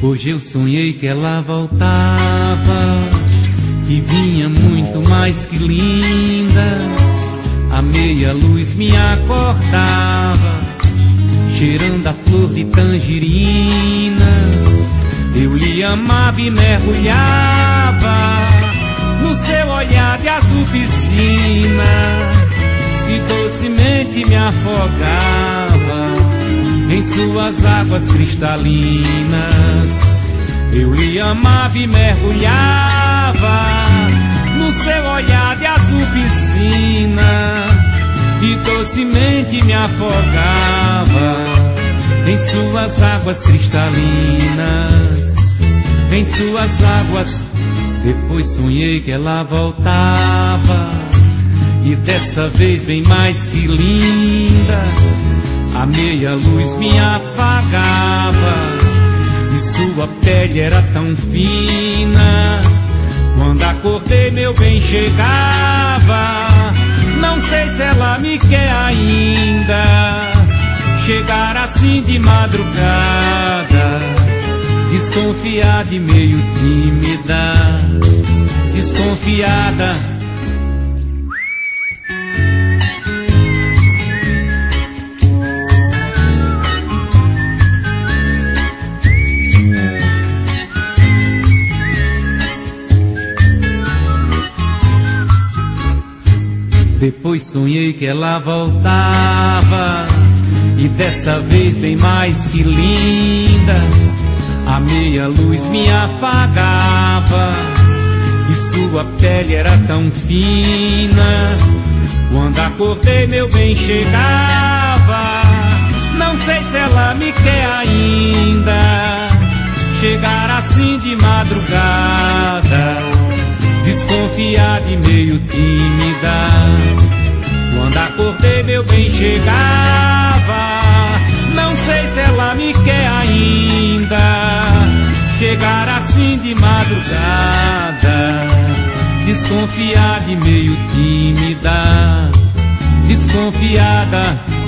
Hoje eu sonhei que ela voltava, que vinha muito mais que linda. A meia luz me acordava, cheirando a flor de tangerina. Eu lhe amava e mergulhava no seu olhar de azul piscina, e docemente me afogava em suas águas cristalinas. Eu lhe amava e mergulhava no seu olhar de azul piscina, e docemente me afogava em suas águas cristalinas, em suas águas. Depois sonhei que ela voltava, e dessa vez bem mais que linda. A meia luz me afagava, e sua pele era tão fina. Quando acordei meu bem chegava, não sei se ela me quer ainda. Chegar assim de madrugada, desconfiada e meio tímida, desconfiada. Depois sonhei que ela voltava, e dessa vez bem mais que linda. A meia luz me afagava, e sua pele era tão fina. Quando acordei meu bem chegava, não sei se ela me quer ainda. Chegar assim de madrugada, desconfiada e meio tímida. Quando acordei meu bem chegava, não sei se ela me quer ainda. Chegar assim de madrugada, desconfiada e meio tímida, desconfiada.